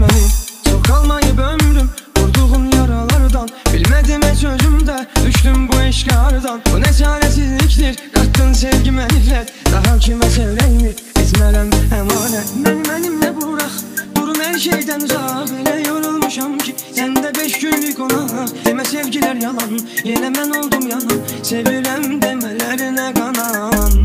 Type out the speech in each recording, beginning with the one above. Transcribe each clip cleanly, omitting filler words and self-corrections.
məni. Çox qalmayıb ömrüm vurduğum yaralardan, bilmədim heç özümdə düşdüm bu eşqardan. Bu nə çarəsizlikdir, qatdın sevgimə nifrət, daha kimə sevrəymi etmərəm əmanət. Mənimlə burax, durum hər şeydən uzaq, elə yorulmuşam ki səndə 5 günlük qonaq. Demə sevgilər yalan, yenə mən oldum yanan, sevirəm demələrinə qanan.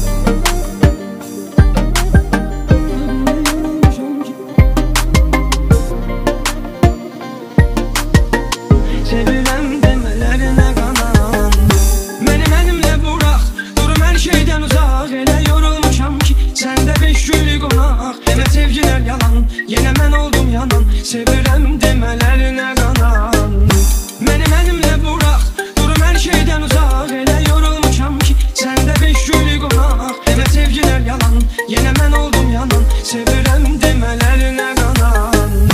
Sevirəm demələrinə qanan. Mənimlə burax, durum hər şeydən uzaq, elə yorulmuşam ki səndə 5 günlük qonaq. Demə sevgilər yalan, yenə mən oldum yanan, sevirəm demələrinə qanan. Mənimlə burax, durum hər şeydən uzaq, elə yorulmuşam ki səndə 5 günlük qonaq. Demə sevgilər yalan, yenə mən oldum yanan, sevirəm demələrinə qanan.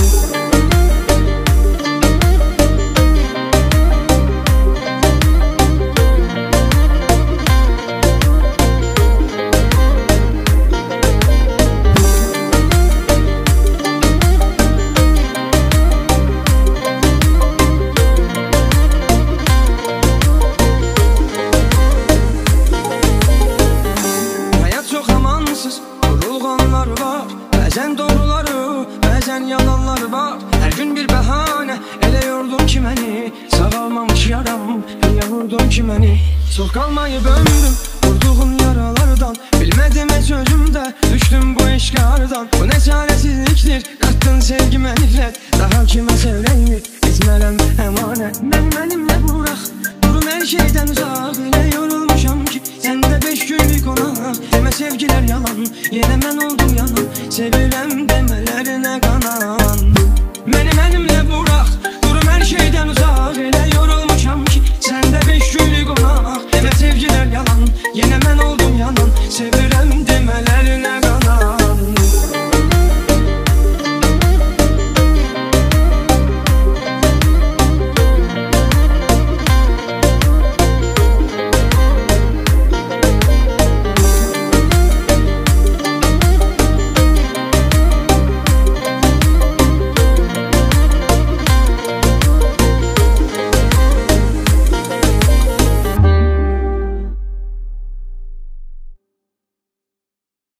Vurulğanlar var, bəzən doğruları, bəzən yalanlar var. Hər gün bir bəhanə, elə yordun ki məni, sağalmamış yaram, niyə vurdun ki məni? Çox qalmayıb ömrüm vurduğum yaralardan, bilmədim heç özümdə düşdüm bu eşqardan. Bu nə çarəsizlikdir, qatdın sevgimə nifrət, daha kimə sevrəymi etmərəm əmanət. Mənimlə burax, durum hər şeydən uzaq, elə yorulmuşam ki səndə 5 günlük qonaq. Demə sevgilər yalan, yenə mən oldum yanan, sevirəm demələrinə qanan.